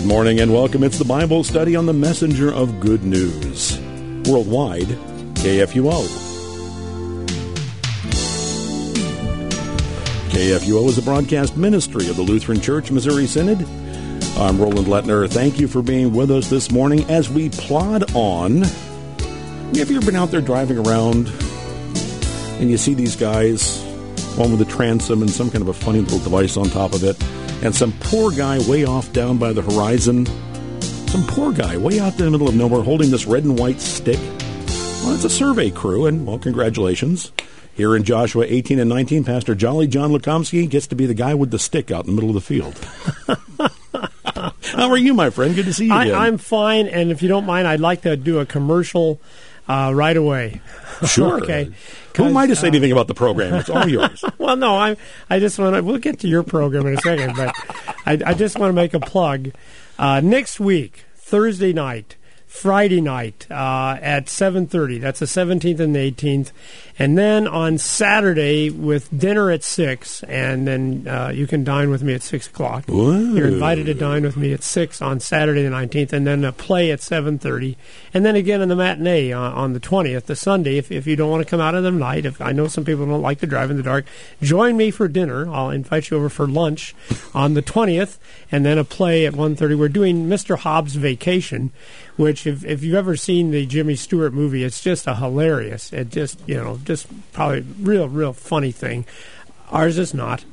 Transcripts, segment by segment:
Good morning and welcome. It's the Bible study on the Messenger of Good News. Worldwide, KFUO. KFUO is a broadcast ministry of the Lutheran Church Missouri Synod. I'm Roland Lettner. Thank you for being with us this morning as we plod on. Have you ever been out there driving around and you see these guys, one with a transom and some kind of a funny little device on top of it, and some poor guy way off down by the horizon, some poor guy way out in the middle of nowhere holding this red and white stick? Well, it's a survey crew, and, well, congratulations. Here in Joshua 18 and 19, Pastor Jolly John Lukomsky gets to be the guy with the stick out in the middle of the field. How are you, my friend? Good to see you again. I'm fine, and if you don't mind, I'd like to do a commercial right away. Sure. Okay. Who am I to say anything about the program? It's all yours. Well, no, I just want to. We'll get to your program in a second, but I just want to make a plug. Next week, Thursday night, Friday night at 7:30. That's the 17th and the 18th. And then on Saturday with dinner at 6, and then you can dine with me at 6 o'clock. Whoa. You're invited to dine with me at 6 on Saturday the 19th, and then a play at 7:30. And then again in the matinee on the 20th, the Sunday, if you don't want to come out of the night. If I know some people don't like to drive in the dark, join me for dinner. I'll invite you over for lunch on the 20th, and then a play at 1:30. We're doing Mr. Hobbs' Vacation, which if you've ever seen the Jimmy Stewart movie, it's just a hilarious. It just, just probably real funny thing. Ours is not.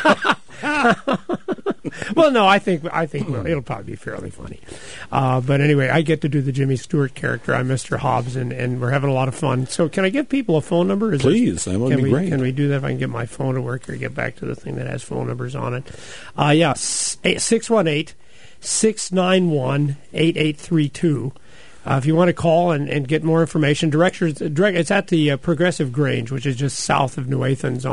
Well, no, I think it'll probably be fairly funny. But anyway, I get to do the Jimmy Stewart character. I'm Mr. Hobbs, and we're having a lot of fun. So can I give people a phone number? Please, that would be great. Can we do that if I can get my phone to work or get back to the thing that has phone numbers on it? 618-691-8832. If you want to call and get more information, it's at the Progressive Grange, which is just south of New Athens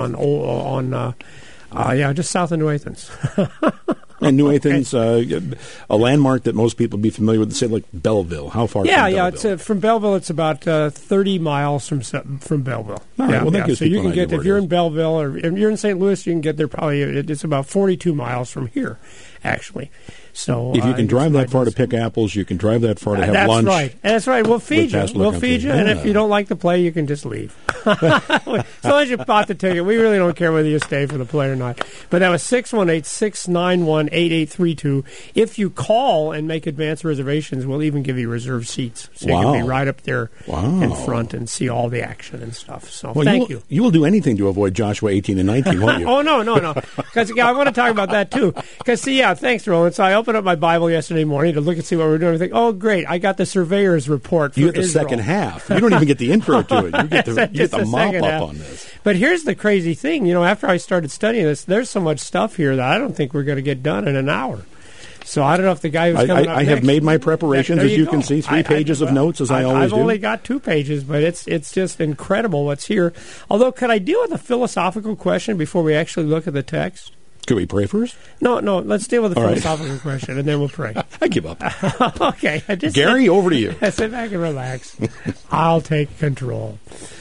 just south of New Athens. And New Athens, a landmark that most people would be familiar with, say like Belleville. How far? It's from Belleville. It's about 30 miles from Belleville. All right, that gives so you people can an idea if you're in Belleville or if you're in St. Louis, you can get there probably. It's about 42 miles from here, actually. So if you can drive that far to pick apples, you can drive that far to have lunch. That's right. We'll feed you. And if you don't like the play, you can just leave. As long as you bought the ticket, we really don't care whether you stay for the play or not. But that was 618-691-8832. If you call and make advance reservations, we'll even give you reserved seats. So you can be right up there in front and see all the action and stuff. So thank you. You will do anything to avoid Joshua 18 and 19, won't you? Oh, no. Because I want to talk about that, too. Because, thanks, Roland. So I opened up my Bible yesterday morning to look and see what we're doing. I think, oh, great, I got the surveyor's report for You get the Israel. second half. You don't even get the intro to it. You get the mop-up on this. But here's the crazy thing. After I started studying this, there's so much stuff here that I don't think we're going to get done in an hour. So I don't know if the guy who's coming up I have made my preparations, as you can see, 3 pages of notes, as I always do. I've only got 2 pages, but it's just incredible what's here. Although, could I deal with a philosophical question before we actually look at the text? Could we pray first? No, let's deal with the philosophical question, and then we'll pray. I give up. Okay. Gary, over to you. Sit back and relax. I'll take control.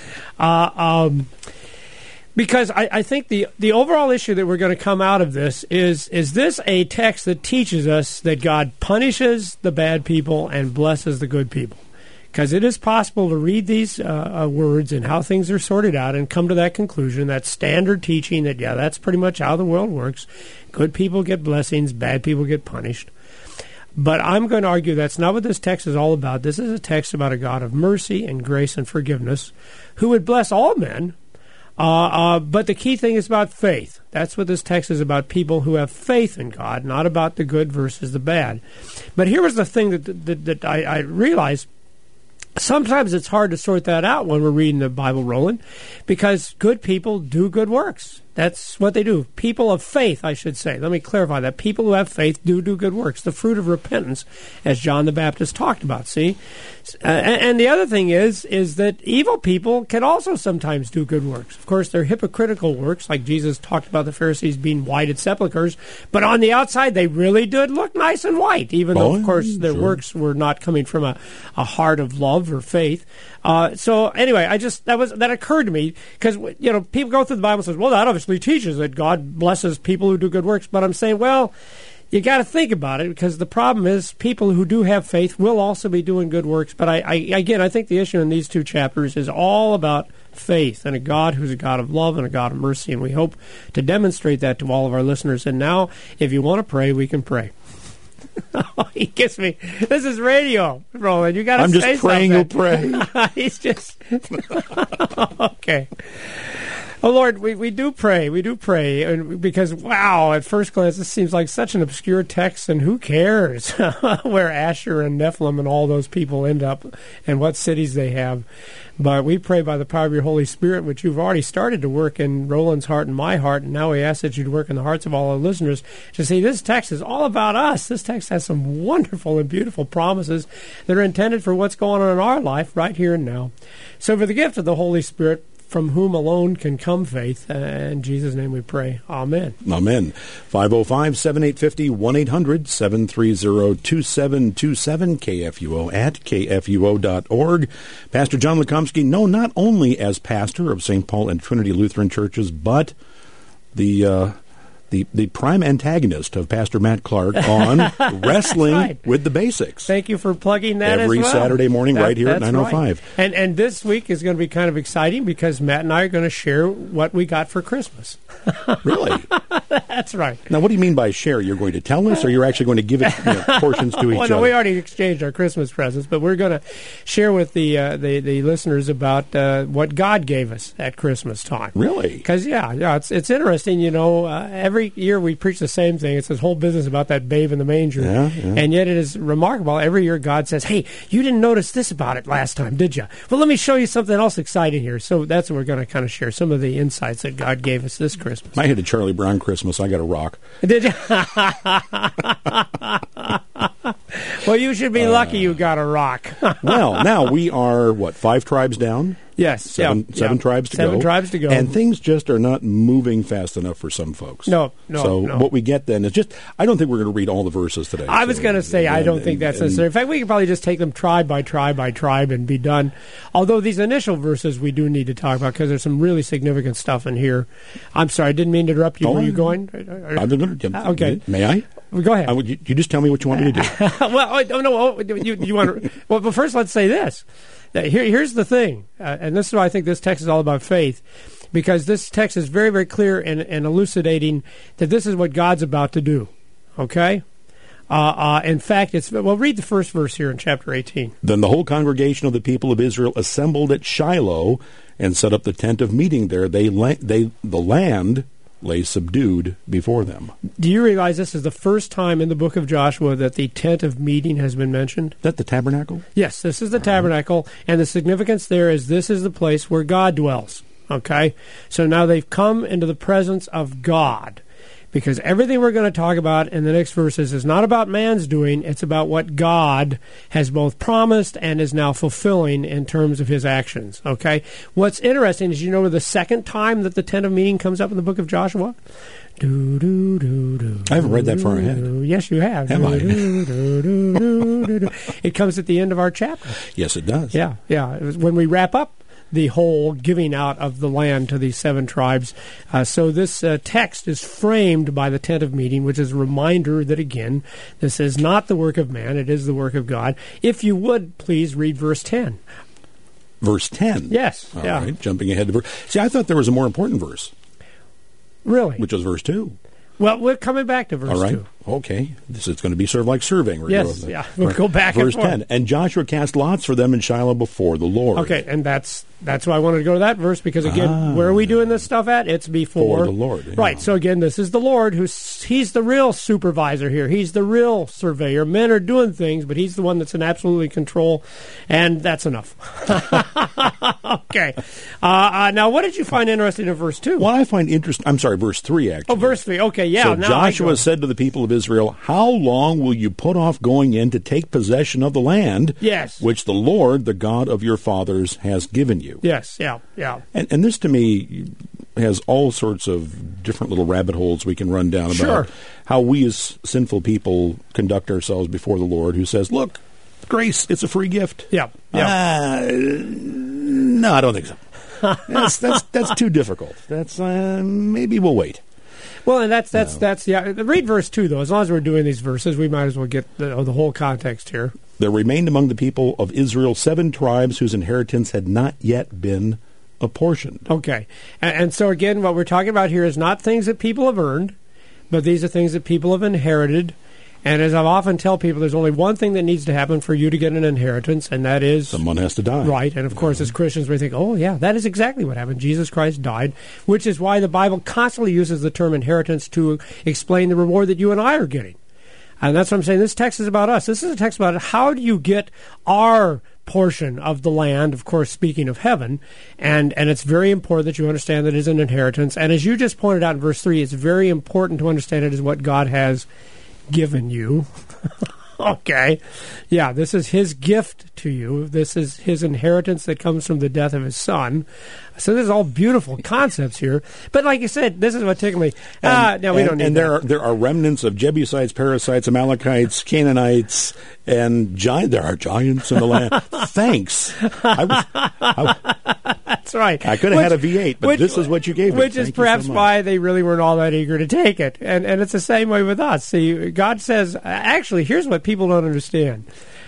Because I think the overall issue that we're going to come out of this is this a text that teaches us that God punishes the bad people and blesses the good people? Because it is possible to read these words and how things are sorted out and come to that conclusion, that standard teaching that, that's pretty much how the world works. Good people get blessings, bad people get punished. But I'm going to argue that's not what this text is all about. This is a text about a God of mercy and grace and forgiveness who would bless all men. But the key thing is about faith. That's what this text is about, people who have faith in God, not about the good versus the bad. But here was the thing that I realized. Sometimes it's hard to sort that out when we're reading the Bible, Roland, because good people do good works. That's what they do. People of faith, I should say. Let me clarify that. People who have faith do good works. The fruit of repentance, as John the Baptist talked about, see? And the other thing is that evil people can also sometimes do good works. Of course, they're hypocritical works, like Jesus talked about the Pharisees being whited sepulchres. But on the outside, they really did look nice and white, even though, of course, their works were not coming from a heart of love or faith. So anyway, that occurred to me because people go through the Bible and says, well, that obviously teaches that God blesses people who do good works. But I'm saying, well, you got to think about it, because the problem is people who do have faith will also be doing good works. But I think the issue in these two chapters is all about faith and a God who's a God of love and a God of mercy, and we hope to demonstrate that to all of our listeners. And now, if you want to pray, we can pray. He gives me. This is radio, Roland. You got to. I'm say just praying something. You'll pray. He's just okay. Oh, Lord, we do pray. We do pray. And because, wow, at first glance, this seems like such an obscure text, and who cares where Asher and Nephilim and all those people end up and what cities they have. But we pray by the power of your Holy Spirit, which you've already started to work in Roland's heart and my heart, and now we ask that you'd work in the hearts of all our listeners to see this text is all about us. This text has some wonderful and beautiful promises that are intended for what's going on in our life right here and now. So for the gift of the Holy Spirit, from whom alone can come faith. In Jesus' name we pray. Amen. Amen. 505-7850, 1-800-730-2727, KFUO at KFUO.org. Pastor John Lukomsky, known not only as pastor of St. Paul and Trinity Lutheran Churches, but the prime antagonist of Pastor Matt Clark on Wrestling right. with the Basics. Thank you for plugging that every as well. Saturday morning right here at 9:05. Right. And this week is going to be kind of exciting because Matt and I are going to share what we got for Christmas. Really? That's right. Now, what do you mean by share? You're going to tell us, or you're actually going to give it portions to each well, other? No, we already exchanged our Christmas presents, but we're going to share with the listeners about what God gave us at Christmas time. Really? Because it's interesting. You know, every year we preach the same thing. It's this whole business about that babe in the manger, and yet it is remarkable. Every year God says, "Hey, you didn't notice this about it last time, did you? Well, let me show you something else exciting here." So that's what we're going to kind of share, some of the insights that God gave us this Christmas. I had a Charlie Brown Christmas. I got a rock. Did you? Well, you should be lucky you got a rock. Well, now we are, 5 tribes down? Yes. Seven tribes to go. 7 tribes to go. And things just are not moving fast enough for some folks. No. So what we get then is just, I don't think we're going to read all the verses today. I was going to say, I don't think that's necessary. In fact, we could probably just take them tribe by tribe by tribe and be done. Although these initial verses we do need to talk about because there's some really significant stuff in here. I'm sorry, I didn't mean to interrupt you. Were you going? Okay. May I? Go ahead. You just tell me what you want me to do. Well, no. You want to? Well, but first, let's say this. Here's the thing, and this is why I think this text is all about faith, because this text is very, very clear in elucidating that this is what God's about to do. Okay. In fact, read the first verse here in chapter 18. Then the whole congregation of the people of Israel assembled at Shiloh and set up the tent of meeting there. The land lay subdued before them. Do you realize this is the first time in the book of Joshua that the tent of meeting has been mentioned? Is that the tabernacle? Yes, this is the tabernacle, and the significance there is this is the place where God dwells. Okay? So now they've come into the presence of God. Because everything we're going to talk about in the next verses is not about man's doing, it's about what God has both promised and is now fulfilling in terms of his actions. Okay? What's interesting is, the second time that the tent of meeting comes up in the book of Joshua? I haven't read that far ahead. Yes, you have. Have I? It comes at the end of our chapter. Yes, it does. Yeah. When we wrap up the whole giving out of the land to these 7 tribes. So this text is framed by the tent of meeting, which is a reminder that, again, this is not the work of man, it is the work of God. If you would, please read verse 10. Verse 10? Yes. All right, jumping ahead to verse... See, I thought there was a more important verse. Really? Which was verse 2. Well, we're coming back to verse 2. All right. Okay. This is going to be sort of like surveying. We'll go back verse and forth. 10. And Joshua cast lots for them in Shiloh before the Lord. Okay, and that's why I wanted to go to that verse, because, again, where are we doing this stuff at? It's before the Lord. Yeah. Right, so, again, this is the Lord. He's the real supervisor here. He's the real surveyor. Men are doing things, but he's the one that's in absolute control, and that's enough. Okay. Now, what did you find interesting in verse 2? What I find interesting... I'm sorry, verse 3, actually. Oh, verse 3. Okay, yeah. So Joshua said to the people of Israel, "How long will you put off going in to take possession of the land which the Lord, the God of your fathers, has given you?" Yes, yeah. And this, to me, has all sorts of different little rabbit holes we can run down about how we as sinful people conduct ourselves before the Lord, who says, "Look, grace, it's a free gift." Yeah. No, I don't think so. That's too difficult. That's maybe we'll wait. Well, and read verse 2, though. As long as we're doing these verses, we might as well get the whole context here. There remained among the people of Israel 7 tribes whose inheritance had not yet been apportioned. Okay. And so, again, what we're talking about here is not things that people have earned, but these are things that people have inherited. And as I often tell people, there's only one thing that needs to happen for you to get an inheritance, and that is... someone has to die. Right. And, of course, as Christians, we think, oh, yeah, that is exactly what happened. Jesus Christ died, which is why the Bible constantly uses the term inheritance to explain the reward that you and I are getting. And that's what I'm saying. This text is about us. This is a text about how do you get our portion of the land, of course, speaking of heaven. And it's very important that you understand that it is an inheritance. And as you just pointed out in verse 3, it's very important to understand it is what God has given you. Okay. Yeah, this is his gift to you. This is his inheritance that comes from the death of his son. So this is all beautiful concepts here. But like you said, this is what tickled me. We don't need that. There are remnants of Jebusites, Perizzites, Amalekites, Canaanites, and there are giants in the land. Thanks. That's right. I could have had a V8, but this is what you gave me. Which is perhaps why they really weren't all that eager to take it. And it's the same way with us. See, God says, actually, here's what people don't understand.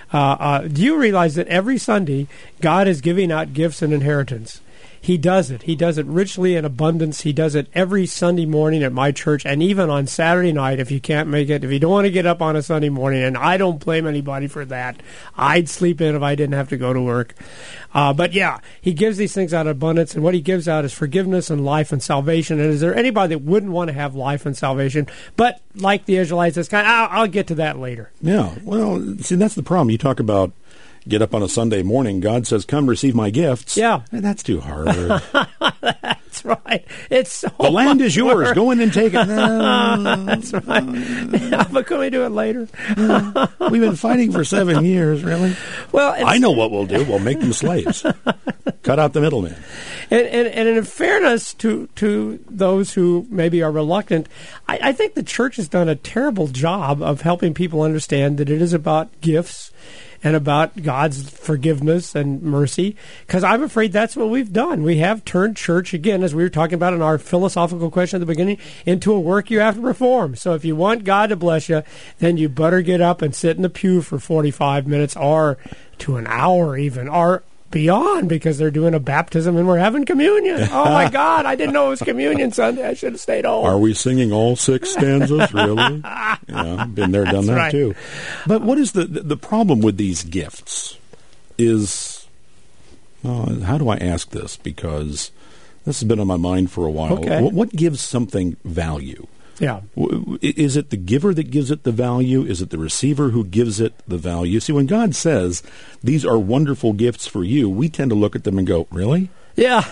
Do you realize that every Sunday, God is giving out gifts and inheritance? He does it. He does it richly in abundance. He does it every Sunday morning at my church, and even on Saturday night if you can't make it. If you don't want to get up on a Sunday morning, and I don't blame anybody for that. I'd sleep in if I didn't have to go to work. But yeah, he gives these things out of abundance, and what he gives out is forgiveness and life and salvation. And is there anybody that wouldn't want to have life and salvation? But like the Israelites, it's kind of, I'll get to that later. Yeah, well, see, that's the problem. You talk about get up on a Sunday morning, God says, come receive my gifts. Yeah. That's too hard. That's right. It's so the land is yours. work. Go in and take it. That's right. Yeah, but can we do it later? We've been fighting for 7 years, really? Well, I know what we'll do. We'll make them slaves. Cut out the middleman. And in fairness to those who maybe are reluctant, I think the church has done a terrible job of helping people understand that it is about gifts and about God's forgiveness and mercy, because I'm afraid that's what we've done. We have turned church, again, as we were talking about in our philosophical question at the beginning, into a work you have to perform. So if you want God to bless you, then you better get up and sit in the pew for 45 minutes or to an hour even, or beyond, because they're doing a baptism and we're having communion. Oh my God, I didn't know it was communion Sunday. I should have stayed home. Are we singing all 6 stanzas, really? Yeah, been there, done that right. too. But what is the problem with these gifts is, how do I ask this? Because this has been on my mind for a while. Okay. What gives something value? Yeah. Is it the giver that gives it the value? Is it the receiver who gives it the value? See, when God says, these are wonderful gifts for you, we tend to look at them and go, really? Yeah.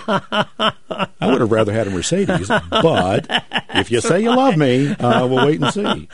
I would have rather had a Mercedes, but if you say you love me, we'll wait and see.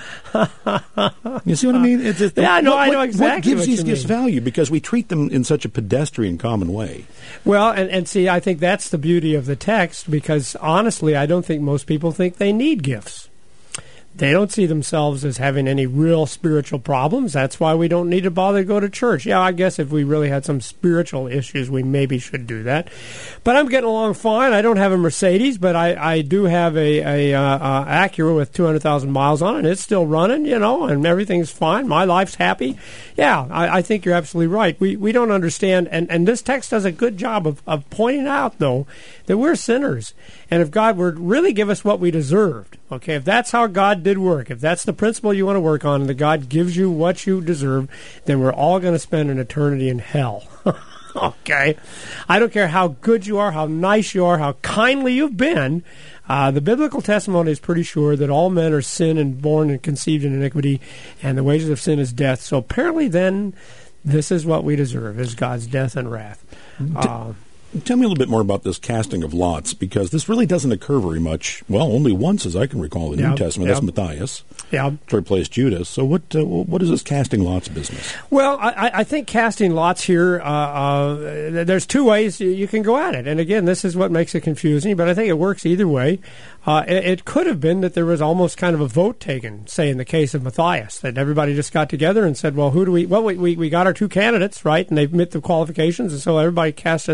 You see what I mean? I know exactly what gives these gifts mean. Value? Because we treat them in such a pedestrian, common way. Well, and see, I think that's the beauty of the text, because honestly, I don't think most people think they need gifts. They don't see themselves as having any real spiritual problems. That's why we don't need to bother to go to church. Yeah, I guess if we really had some spiritual issues, we maybe should do that. But I'm getting along fine. I don't have a Mercedes, but I do have a Acura with 200,000 miles on it. It's still running, and everything's fine. My life's happy. Yeah, I think you're absolutely right. We don't understand, and this text does a good job of pointing out, though, that we're sinners. And if God were to really give us what we deserved, okay, if that's how God did work, if that's the principle you want to work on, and that God gives you what you deserve, then we're all going to spend an eternity in hell. Okay? I don't care how good you are, how nice you are, how kindly you've been. The biblical testimony is pretty sure that all men are sin and born and conceived in iniquity, and the wages of sin is death. So apparently then this is what we deserve, is God's death and wrath. Tell me a little bit more about this casting of lots, because this really doesn't occur very much. Well, only once, as I can recall, in the New Testament. That's Matthias. Yeah. To replace Judas. So what is this casting lots business? Well, I think casting lots here, there's 2 ways you can go at it. And again, this is what makes it confusing, but I think it works either way. It could have been that there was almost kind of a vote taken, say in the case of Matthias, that everybody just got together and said, well, who do we got our 2 candidates, right? And they've met the qualifications, and so everybody cast in their vote.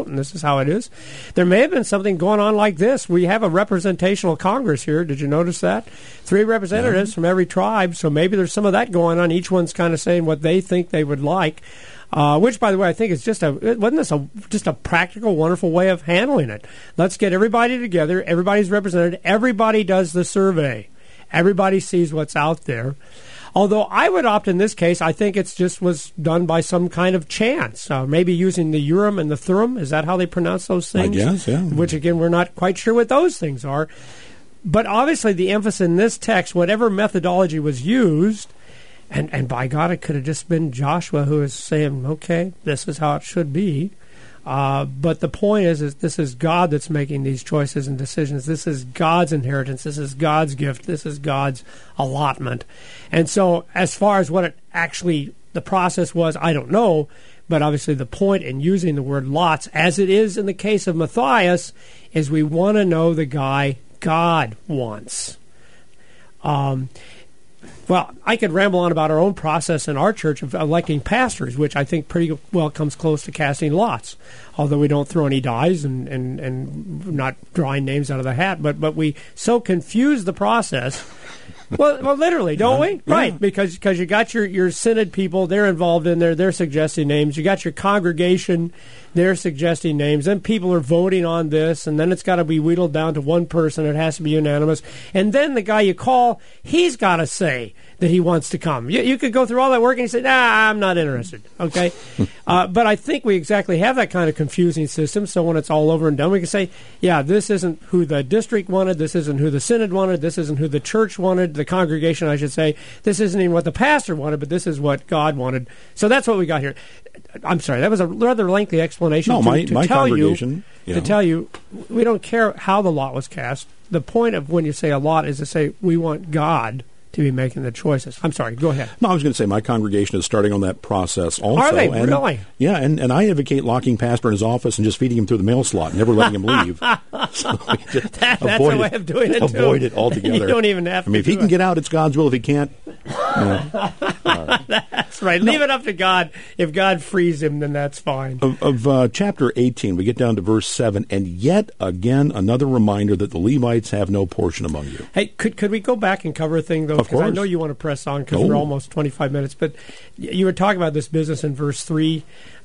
out, and this is how it is. There may have been something going on like this. We have a representational Congress here. Did you notice that? 3 representatives from every tribe, so maybe there's some of that going on. Each one's kind of saying what they think they would like. Which, by the way, I think is wasn't this just a practical, wonderful way of handling it? Let's get everybody together. Everybody's represented. Everybody does the survey. Everybody sees what's out there. Although I would opt in this case, I think it's just was done by some kind of chance. Maybe using the Urim and the Thummim. Is that how they pronounce those things? I guess, yeah. Which, again, we're not quite sure what those things are. But obviously the emphasis in this text, whatever methodology was used, and by God, it could have just been Joshua who is saying, okay, this is how it should be. But the point is this is God that's making these choices and decisions. This is God's inheritance. This is God's gift. This is God's allotment. And so as far as what it actually, the process was, I don't know. But obviously the point in using the word lots, as it is in the case of Matthias, is we want to know the guy God wants. Well, I could ramble on about our own process in our church of electing pastors, which I think pretty well comes close to casting lots, although we don't throw any dice and not drawing names out of the hat. But we so confuse the process. Well, literally, don't we? Yeah. Right, because you got your synod people, they're involved in there, they're suggesting names. You got your congregation, they're suggesting names. Then people are voting on this, and then it's got to be whittled down to one person. It has to be unanimous. And then the guy you call, he's got to say that he wants to come. You could go through all that work and you say, nah, I'm not interested, okay? But I think we exactly have that kind of confusing system, so when it's all over and done, we can say, yeah, this isn't who the district wanted, this isn't who the synod wanted, this isn't who the church wanted, the congregation, I should say. This isn't even what the pastor wanted, but this is what God wanted. So that's what we got here. I'm sorry, that was a rather lengthy explanation to tell you we don't care how the lot was cast. The point of when you say a lot is to say we want God to be making the choices. I'm sorry, go ahead. No, I was going to say my congregation is starting on that process also. Are they? Really? Yeah, and I advocate locking pastor in his office and just feeding him through the mail slot, never letting him leave. So that's a way of doing it, too. Avoid it altogether. You don't even have to. I mean, if he can get out, it's God's will. If he can't, That's right. Leave it up to God. If God frees him, then that's fine. Of chapter 18, we get down to verse 7, and yet again another reminder that the Levites have no portion among you. Hey, could we go back and cover a thing, though? Of course. I know you want to press on because we're almost 25 minutes, but you were talking about this business in verse 3.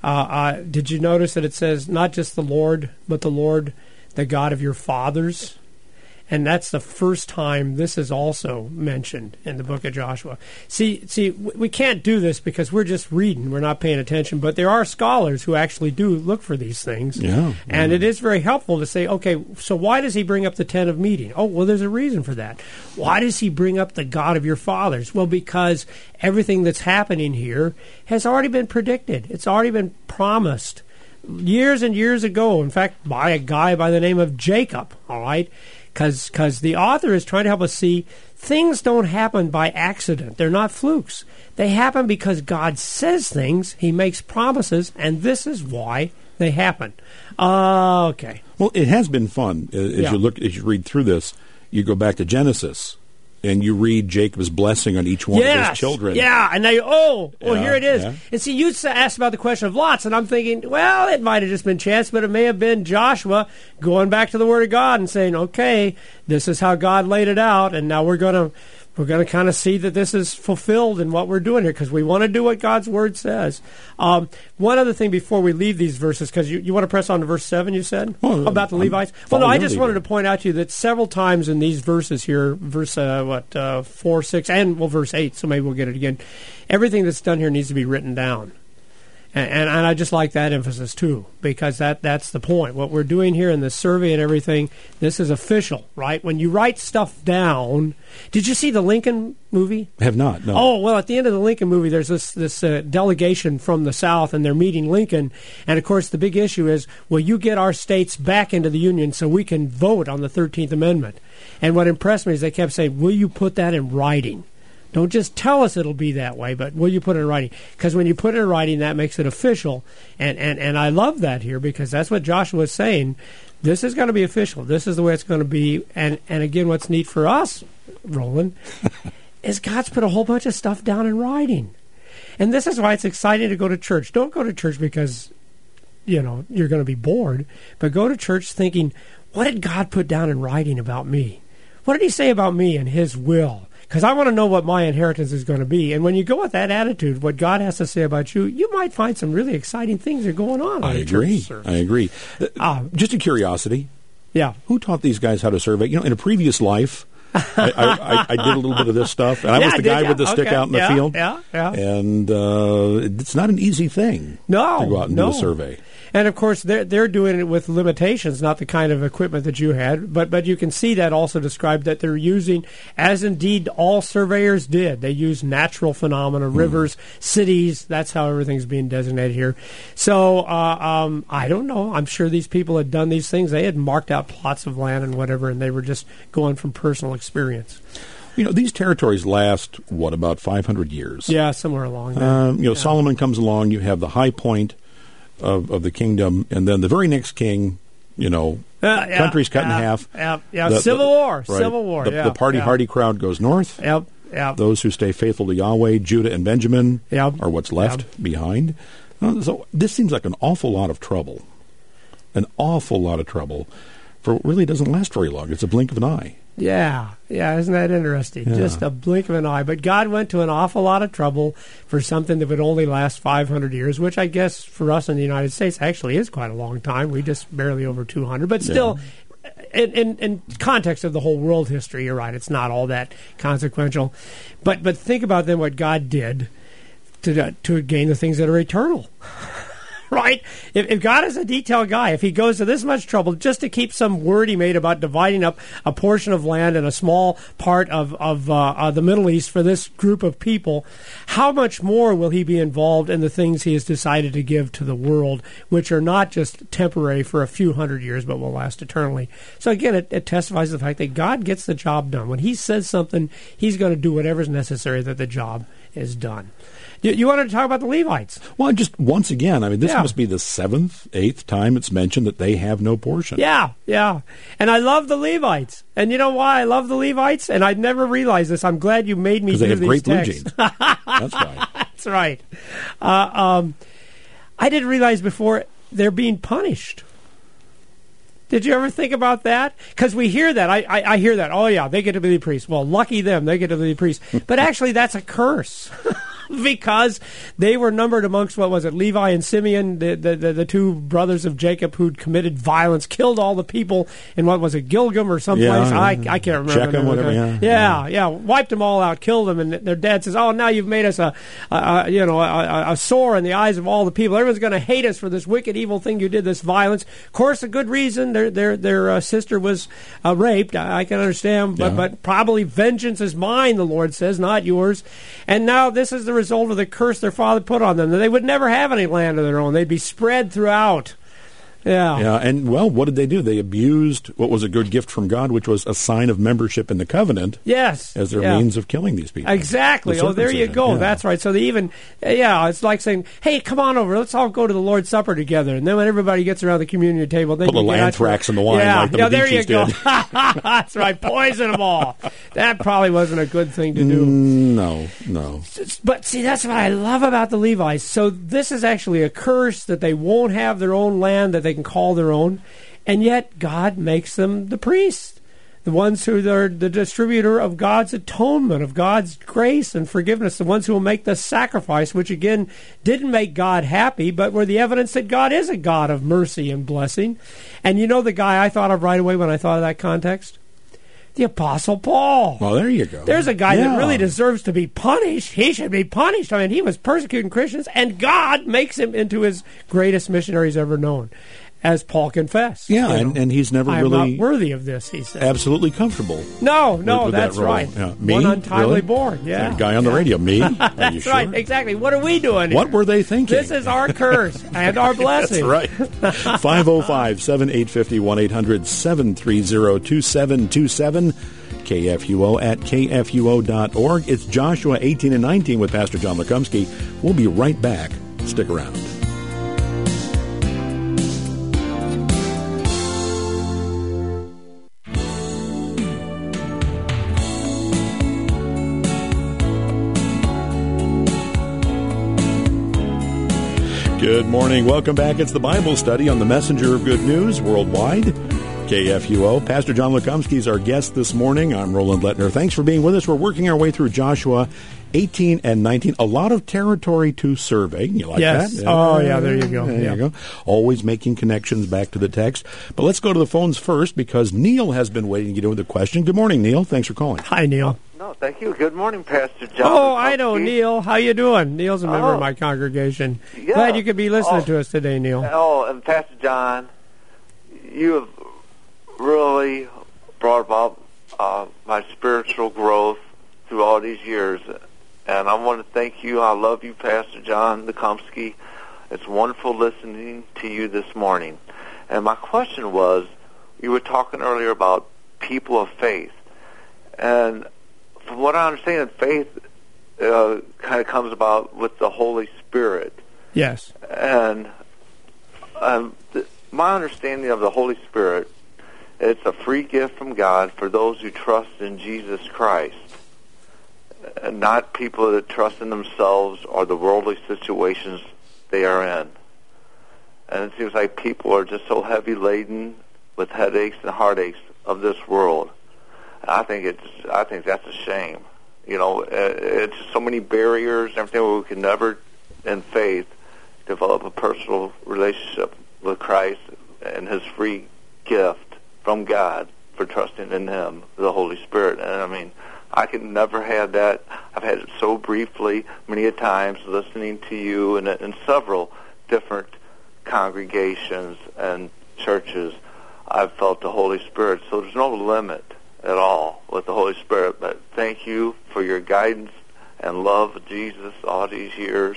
Did you notice that it says, not just the Lord, but the Lord, the God of your fathers? And that's the first time this is also mentioned in the book of Joshua. See, we can't do this because we're just reading. We're not paying attention. But there are scholars who actually do look for these things. Yeah. And it is very helpful to say, okay, so why does he bring up the tent of meeting? Oh, well, there's a reason for that. Why does he bring up the God of your fathers? Well, because everything that's happening here has already been predicted. It's already been promised years and years ago. In fact, by a guy by the name of Jacob, all right? Because the author is trying to help us see things don't happen by accident. They're not flukes. They happen because God says things, he makes promises, and this is why they happen. Okay. Well, it has been fun. As you read through this, you go back to Genesis, and you read Jacob's blessing on each one of his children. Yeah, and now here it is. Yeah. And see, you asked about the question of lots, and I'm thinking, well, it might have just been chance, but it may have been Joshua going back to the Word of God and saying, okay, this is how God laid it out, and now we're going to kind of see that this is fulfilled in what we're doing here because we want to do what God's Word says. One other thing before we leave these verses, because you want to press on to verse 7, you said, about the Levites? Well, no, I just wanted to point out to you that several times in these verses here, verse 4, 6, and verse 8, so maybe we'll get it again, everything that's done here needs to be written down. And I just like that emphasis, too, because that's the point. What we're doing here in this survey and everything, this is official, right? When you write stuff down, did you see the Lincoln movie? I have not, no. Oh, well, at the end of the Lincoln movie, there's this delegation from the South, and they're meeting Lincoln. And, of course, the big issue is, will you get our states back into the Union so we can vote on the 13th Amendment? And what impressed me is they kept saying, will you put that in writing? Don't just tell us it'll be that way, but will you put it in writing? Because when you put it in writing, that makes it official. And I love that here because that's what Joshua is saying. This is going to be official. This is the way it's going to be. And again, what's neat for us, Roland, is God's put a whole bunch of stuff down in writing. And this is why it's exciting to go to church. Don't go to church because you're going to be bored, but go to church thinking, what did God put down in writing about me? What did he say about me and his will? Because I want to know what my inheritance is going to be. And when you go with that attitude, what God has to say about you, you might find some really exciting things are going on. I agree. Just a curiosity. Yeah. Who taught these guys how to survey? In a previous life, I did a little bit of this stuff, and I was the guy with the stick out in the field. Yeah. And it's not an easy thing to go out and do a survey. And, of course, they're doing it with limitations, not the kind of equipment that you had. But you can see that also described that they're using, as indeed all surveyors did. They use natural phenomena, rivers, cities. That's how everything's being designated here. So I don't know. I'm sure these people had done these things. They had marked out plots of land and whatever, and they were just going from personal experience. These territories last, about 500 years? Yeah, somewhere along there. Solomon comes along. You have the high point of the kingdom, and then the very next king, country's cut in half. Civil war. Right. Civil war. The party-hardy crowd goes north. Yep. Those who stay faithful to Yahweh, Judah and Benjamin, are what's left behind. So this seems like an awful lot of trouble. An awful lot of trouble for what really doesn't last very long. It's a blink of an eye. Yeah, isn't that interesting? Yeah. Just a blink of an eye. But God went to an awful lot of trouble for something that would only last 500 years, which I guess for us in the United States actually is quite a long time. We just barely over 200. But still, in context of the whole world history, you're right, it's not all that consequential. But think about then what God did to gain the things that are eternal. Right? If God is a detailed guy, if he goes to this much trouble just to keep some word he made about dividing up a portion of land and a small part of the Middle East for this group of people, how much more will he be involved in the things he has decided to give to the world, which are not just temporary for a few hundred years, but will last eternally? So again, it testifies to the fact that God gets the job done. When he says something, he's going to do whatever's necessary that the job is done. You wanted to talk about the Levites? Well, just once again, this must be the 7th, 8th time it's mentioned that they have no portion. Yeah. And I love the Levites. And you know why I love the Levites? And I'd never realized this. I'm glad you made me do these these texts. Because they have great blue jeans. That's why. That's right. I didn't realize before they're being punished. Did you ever think about that? Because we hear that. I hear that. Oh, yeah, they get to be the priests. Well, lucky them. They get to be the priests. But actually, that's a curse. Because they were numbered amongst, Levi and Simeon, the two brothers of Jacob who'd committed violence, killed all the people in, Gilgam or someplace? I can't remember. Shechem, whatever, yeah. Wiped them all out, killed them, and their dad says, now you've made us a sore in the eyes of all the people. Everyone's going to hate us for this wicked, evil thing you did, this violence. Of course, a good reason. Their sister was raped. I can understand, but probably vengeance is mine, the Lord says, not yours. And now this is the result of the curse their father put on them. They would never have any land of their own. They'd be spread throughout. Yeah, and what did they do? They abused what was a good gift from God, which was a sign of membership in the covenant. Yes, as their means of killing these people. Exactly. There you go. Yeah. That's right. So they even, it's like saying, "Hey, come on over. Let's all go to the Lord's Supper together." And then when everybody gets around the communion table, then put a little anthrax in the wine, like the there you go. did. That's right. Poison them all. That probably wasn't a good thing to do. No. But see, that's what I love about the Levites. So this is actually a curse that they won't have their own land that they can call their own, and yet God makes them the priests, the ones who are the distributor of God's atonement, of God's grace and forgiveness, the ones who will make the sacrifice, which again didn't make God happy, but were the evidence that God is a God of mercy and blessing. And you know the guy I thought of right away when I thought of that context? The Apostle Paul. Well, there you go. There's a guy that really deserves to be punished. He should be punished. He was persecuting Christians, and God makes him into his greatest missionary he's ever known, as Paul confessed. Yeah, and he's never I'm really not worthy of this, he said. Absolutely comfortable. No, with that's that role. right. Yeah. Me? One untimely Really? born. Yeah. That guy on the radio. Me? That's you sure? right. Exactly. What are we doing here? What were they thinking? This is our curse and our blessing. That's right. 505-7850, 1-800-730-2727. KFUO at KFUO.org. It's Joshua 18 and 19 with Pastor John Lekumsky. We'll be right back. Stick around. Good morning. Welcome back. It's the Bible study on the Messenger of Good News Worldwide, KFUO. Pastor John Lukomsky is our guest this morning. I'm Roland Lettner. Thanks for being with us. We're working our way through Joshua 18 and 19. A lot of territory to survey. You like yes. that? Oh, yeah, there you go. There you go. Always making connections back to the text. But let's go to the phones first because Neil has been waiting to get in with a question. Good morning, Neil. Thanks for calling. Hi, Neil. No, thank you. Good morning, Pastor John. Oh, I know, Neil. How you doing? Neil's a member of my congregation. Yeah. Glad you could be listening to us today, Neil. Oh, and Pastor John, you have really brought about my spiritual growth through all these years. And I want to thank you. I love you, Pastor John Lukomsky. It's wonderful listening to you this morning. And my question was, you were talking earlier about people of faith. And from what I understand, faith kind of comes about with the Holy Spirit. Yes. And my understanding of the Holy Spirit, it's a free gift from God for those who trust in Jesus Christ, and not people that trust in themselves or the worldly situations they are in. And it seems like people are just so heavy laden with headaches and heartaches of this world. I think that's a shame. You know, it's so many barriers and everything where we can never, in faith, develop a personal relationship with Christ and His free gift from God for trusting in Him, the Holy Spirit. And I mean, I can never have that. I've had it so briefly, many a times, listening to you and in several different congregations and churches. I've felt the Holy Spirit. So there's no limit at all with the Holy Spirit. But thank you for your guidance and love of Jesus all these years.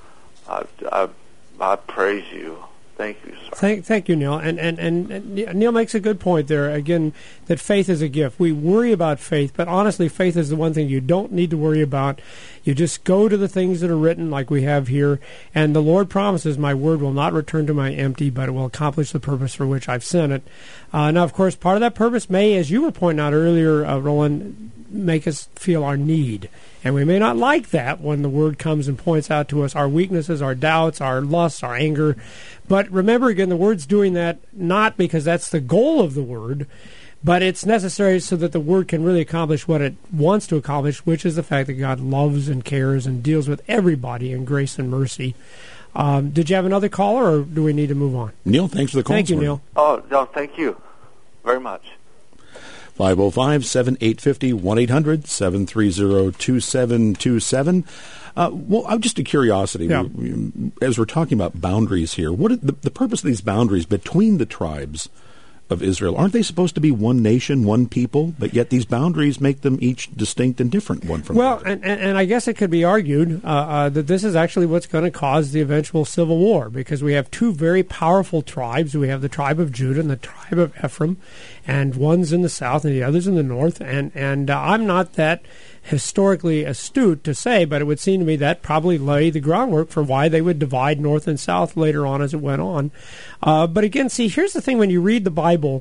I praise you. Thank you, sir. Thank you, Neil. And Neil makes a good point there, again, that faith is a gift. We worry about faith, but honestly, faith is the one thing you don't need to worry about. You just go to the things that are written like we have here, and the Lord promises, my word will not return to my empty, but it will accomplish the purpose for which I've sent it. Now, of course, part of that purpose may, as you were pointing out earlier, Roland, make us feel our need. And we may not like that when the Word comes and points out to us our weaknesses, our doubts, our lusts, our anger. But remember, again, the Word's doing that not because that's the goal of the Word, but it's necessary so that the Word can really accomplish what it wants to accomplish, which is the fact that God loves and cares and deals with everybody in grace and mercy. Did you have another caller, or do we need to move on? Neil, thanks for the call. Thank you, Neil. Oh, no, thank you very much. 505-7850, 1-800-730-2727. Well, just a curiosity. Yeah. As we're talking about boundaries here, what are the purpose of these boundaries between the tribes of Israel? Aren't they supposed to be one nation, one people? But yet these boundaries make them each distinct and different one from well, the other. And I guess it could be argued that this is actually what's going to cause the eventual civil war, because we have two very powerful tribes. We have the tribe of Judah and the tribe of Ephraim, and one's in the south and the other's in the north. And I'm not that historically astute to say, but it would seem to me that probably lay the groundwork for why they would divide north and south later on as it went on. But again, see, here's the thing: when you read the Bible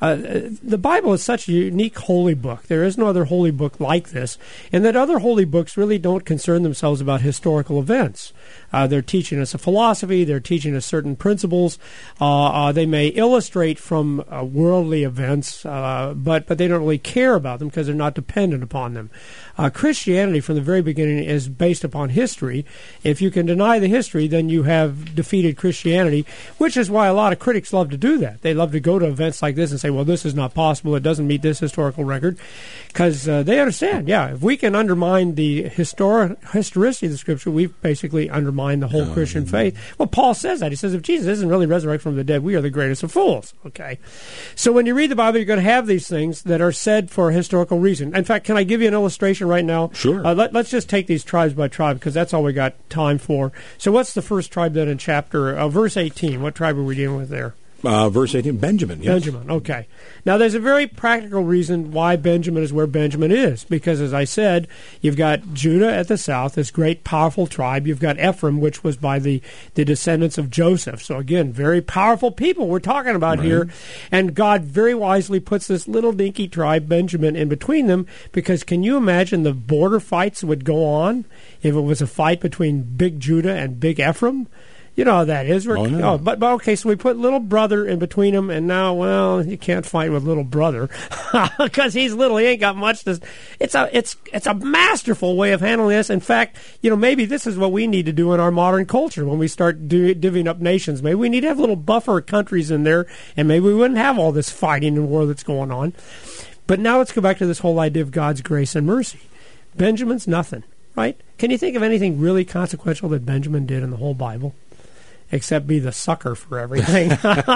is such a unique holy book. There is no other holy book like this, and that other holy books really don't concern themselves about historical events. They're teaching us a philosophy. They're teaching us certain principles. They may illustrate from worldly events, but they don't really care about them because they're not dependent upon them. Christianity, from the very beginning, is based upon history. If you can deny the history, then you have defeated Christianity, which is why a lot of critics love to do that. They love to go to events like this and say, well, this is not possible. It doesn't meet this historical record. Because they understand, if we can undermine the historicity of the Scripture, we've basically undermined the whole Christian faith. Well, Paul says that. He says, if Jesus isn't really resurrected from the dead, we are the greatest of fools. Okay? So when you read the Bible, you're going to have these things that are said for a historical reason. In fact, can I give you an illustration right now? Sure. Let's just take these tribes by tribe, because that's all we got time for. So what's the first tribe then in verse 18? What tribe are we dealing with there? Verse 18, Benjamin. Yes. Benjamin, okay. Now, there's a very practical reason why Benjamin is where Benjamin is, because, as I said, you've got Judah at the south, this great, powerful tribe. You've got Ephraim, which was by the descendants of Joseph. So, again, very powerful people we're talking about here. And God very wisely puts this little dinky tribe, Benjamin, in between them, because can you imagine the border fights would go on if it was a fight between big Judah and big Ephraim? You know how that is. No. But okay, so we put little brother in between them, and now, well, you can't fight with little brother because he's little. He ain't got much to. It's a masterful way of handling this. In fact, maybe this is what we need to do in our modern culture when we start divvying up nations. Maybe we need to have little buffer countries in there, and maybe we wouldn't have all this fighting and war that's going on. But now let's go back to this whole idea of God's grace and mercy. Benjamin's nothing, right? Can you think of anything really consequential that Benjamin did in the whole Bible? Except be the sucker for everything.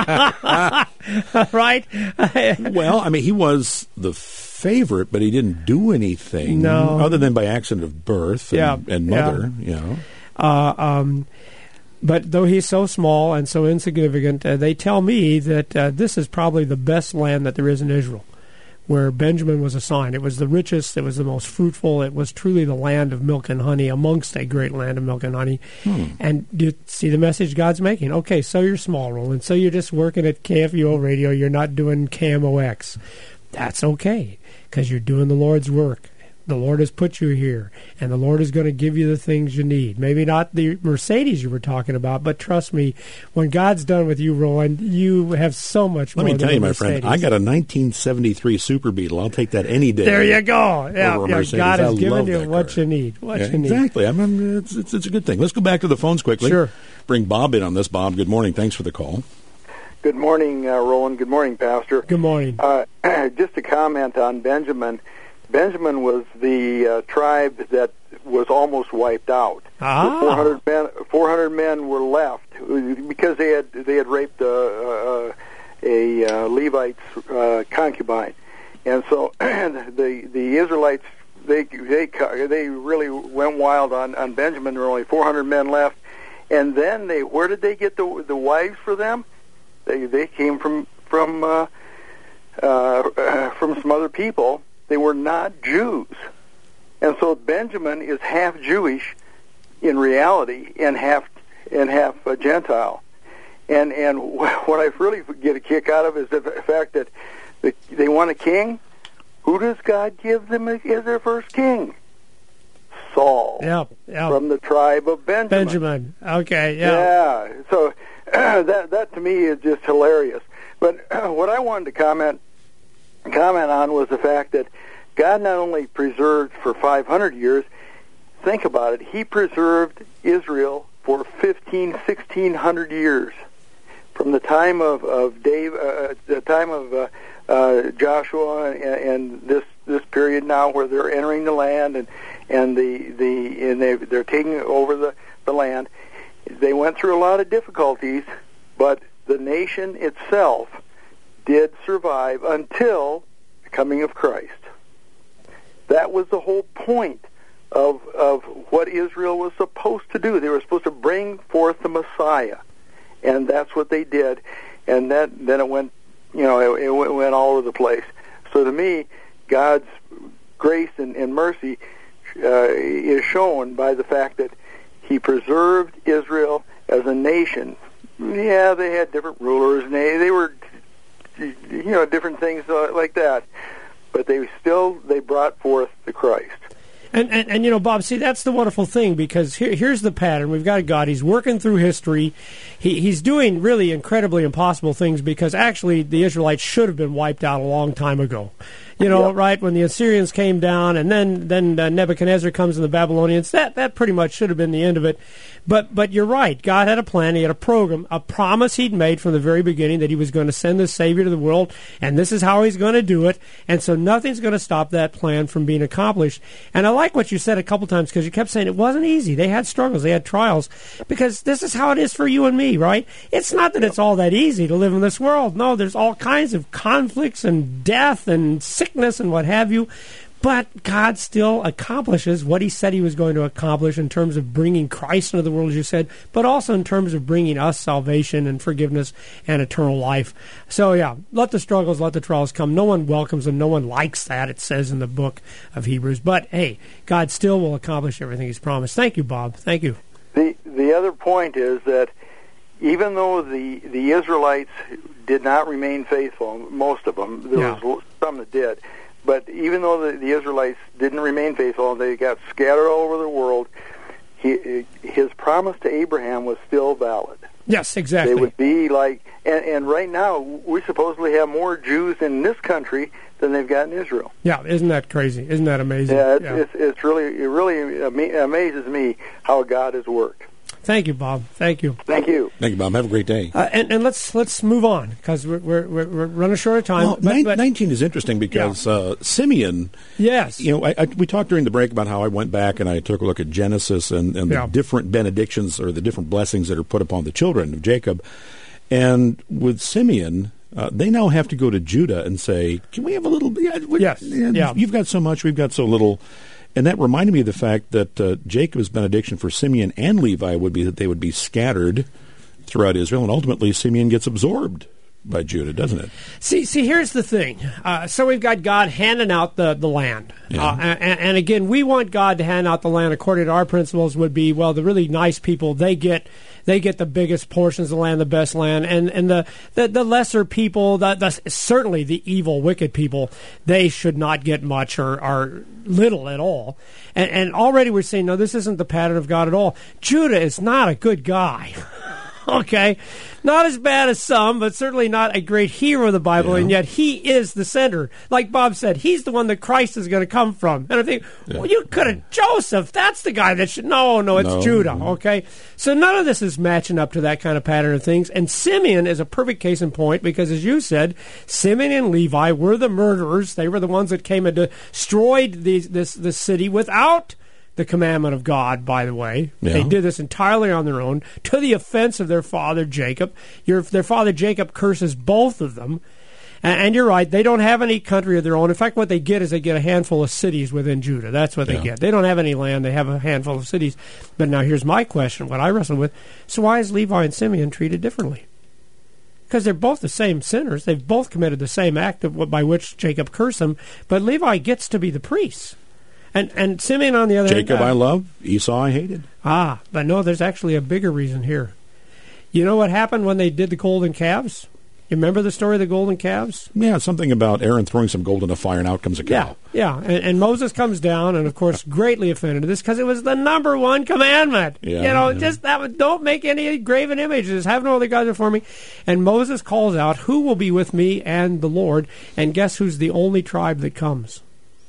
Right? Well, I mean, he was the favorite, but he didn't do anything other than by accident of birth and mother. But though he's so small and so insignificant, they tell me that this is probably the best land that there is in Israel, where Benjamin was assigned. It was the richest, it was the most fruitful, it was truly the land of milk and honey, amongst a great land of milk and honey. And do you see the message God's making? Okay, so you're small, Roland, so you're just working at KFUO radio, you're not doing KMOX. That's okay, because you're doing the Lord's work. The Lord has put you here, and the Lord is going to give you the things you need. Maybe not the Mercedes you were talking about, but trust me, when God's done with you, Roland, you have so much more. Let me tell you, my Mercedes. friend, I got a 1973 Super Beetle. I'll take that any day. There you go. Yeah, God has given you what car. You need. Exactly. I mean, it's a good thing. Let's go back to the phones quickly. Sure. Bring Bob in on this. Bob, good morning. Thanks for the call. Good morning, Roland. Good morning, Pastor. Good morning. Just to comment on Benjamin. Benjamin was the tribe that was almost wiped out. 400 men were left because they had raped a Levite's concubine, and so the Israelites they really went wild on Benjamin. There were only 400 men left, and then where did they get the wives for them? They came from some other people. They were not Jews. And so Benjamin is half Jewish in reality and half Gentile. And what I really get a kick out of is the fact that they want a king. Who does God give them as their first king? Saul. Yep. From the tribe of Benjamin. Okay, yeah. So that to me is just hilarious. But what I wanted to comment on was the fact that God not only preserved for 500 years, think about it, he preserved Israel for 1,600 years. From the time of Joshua and this period now where they're entering the land and they're taking over the land. They went through a lot of difficulties, but the nation itself did survive until the coming of Christ. That was the whole point of what Israel was supposed to do. They were supposed to bring forth the Messiah, and that's what they did. And then it went, it went all over the place. So to me, God's grace and mercy is shown by the fact that he preserved Israel as a nation. Yeah, they had different rulers, and they were, different things like that. But they brought forth the Christ. And Bob, see, that's the wonderful thing, because here's the pattern. We've got God. He's working through history. He's doing really incredibly impossible things, because actually the Israelites should have been wiped out a long time ago. Right, when the Assyrians came down, and then Nebuchadnezzar comes and the Babylonians, that pretty much should have been the end of it. But you're right. God had a plan. He had a program, a promise he'd made from the very beginning that he was going to send the Savior to the world, and this is how he's going to do it. And so nothing's going to stop that plan from being accomplished. And I like what you said a couple times, because you kept saying it wasn't easy. They had struggles. They had trials, because this is how it is for you and me, right? It's not that it's all that easy to live in this world. No, there's all kinds of conflicts and death and sickness and what have you. But God still accomplishes what he said he was going to accomplish in terms of bringing Christ into the world, as you said, but also in terms of bringing us salvation and forgiveness and eternal life. So, yeah, let the struggles, let the trials come. No one welcomes them. No one likes that, it says in the book of Hebrews. But, hey, God still will accomplish everything he's promised. Thank you, Bob. Thank you. The other point is that even though the Israelites did not remain faithful, most of them, there was some that did, but even though the Israelites didn't remain faithful, they got scattered all over the world, his promise to Abraham was still valid. Yes, exactly. They would be like, and right now we supposedly have more Jews in this country than they've got in Israel. Yeah, isn't that crazy? Isn't that amazing? Yeah, it really amazes me how God has worked. Thank you, Bob. Thank you. Thank you. Thank you, Bob. Have a great day. And let's move on because we're running short of time. Well, 19 is interesting because Simeon. Yes. You know, we talked during the break about how I went back and I took a look at Genesis and the different benedictions or the different blessings that are put upon the children of Jacob. And with Simeon, they now have to go to Judah and say, "Can we have a little?" Yes. You've got so much, we've got so little. And that reminded me of the fact that Jacob's benediction for Simeon and Levi would be that they would be scattered throughout Israel, and ultimately Simeon gets absorbed by Judah, doesn't it? See, here's the thing. So we've got God handing out the land. Yeah. And again, we want God to hand out the land according to our principles would be, well, the really nice people, they get the biggest portions of the land, the best land, and the lesser people, certainly the evil, wicked people, they should not get much or little at all. And already we're saying, no, this isn't the pattern of God at all. Judah is not a good guy. Okay, not as bad as some, but certainly not a great hero of the Bible, and yet he is the center. Like Bob said, he's the one that Christ is going to come from. And I think, well, you could have Joseph. That's the guy that should. No, it's Judah. Okay, so none of this is matching up to that kind of pattern of things. And Simeon is a perfect case in point because, as you said, Simeon and Levi were the murderers. They were the ones that came and destroyed this city without the commandment of God, by the way. Yeah. They did this entirely on their own, to the offense of their father Jacob. Their father Jacob curses both of them. And you're right, they don't have any country of their own. In fact, what they get is they get a handful of cities within Judah. That's what they get. They don't have any land, they have a handful of cities. But now here's my question, what I wrestle with. So why is Levi and Simeon treated differently? Because they're both the same sinners. They've both committed the same act by which Jacob cursed them. But Levi gets to be the priest. And Simeon, on the other hand... Jacob I love, Esau I hated. But no, there's actually a bigger reason here. You know what happened when they did the golden calves? You remember the story of the golden calves? Yeah, something about Aaron throwing some gold in a fire and out comes a cow. Yeah. And Moses comes down and, of course, greatly offended at this because it was the number one commandment. Just don't make any graven images. Have no other gods before me. And Moses calls out, who will be with me and the Lord? And guess who's the only tribe that comes?